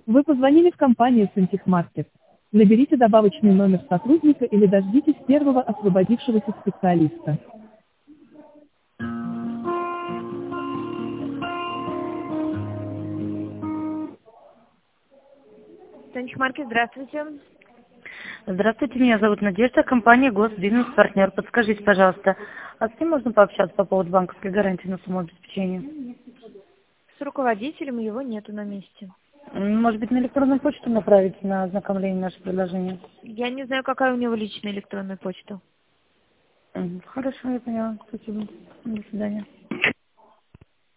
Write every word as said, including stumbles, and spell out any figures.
Вы позвонили в компанию «Сантехмаркет». Наберите добавочный номер сотрудника или дождитесь первого освободившегося специалиста. Сантехмаркет, здравствуйте. Здравствуйте, меня зовут Надежда, компания Госбизнес-партнер. Подскажите, пожалуйста, а с кем можно пообщаться по поводу банковской гарантии на сумму обеспечения? С руководителем его нету на месте. М, Может быть, на электронную почту направить на ознакомление наше предложение? Я не знаю, какая у него личная электронная почта. М, Хорошо, я поняла. Спасибо. До свидания.